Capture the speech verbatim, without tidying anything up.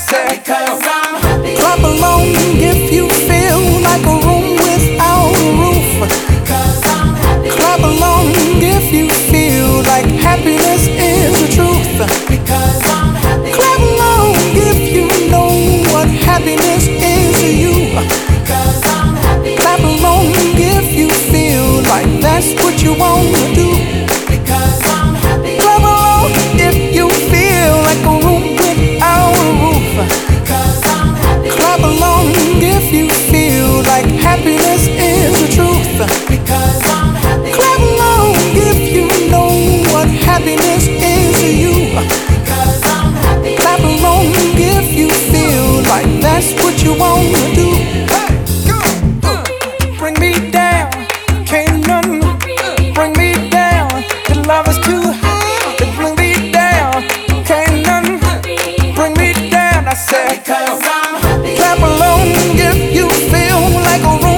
said, because I'm happy. clap along if you feel like a room without a roof. Because I'm happy. Clap along if you feel like happiness is the truth. Because I'm happy. Clap along if you know what happiness is to you. Because I'm happy. Clap along if you feel like that's what you want to do. Because I'm happy. Clap along if you feel like a room without a roof. Because I'm happy. Clap along if you feel like happiness is the truth. Because I'm happy. Clap along if you know what happiness is to you. Because I'm happy. Clap along if you feel like that's what you want to do. Hey, go, uh, bring me down, can't none bring me down. The love is too high to bring me down, can't none bring me down. I said, Because I'm happy. clap along if you feel like a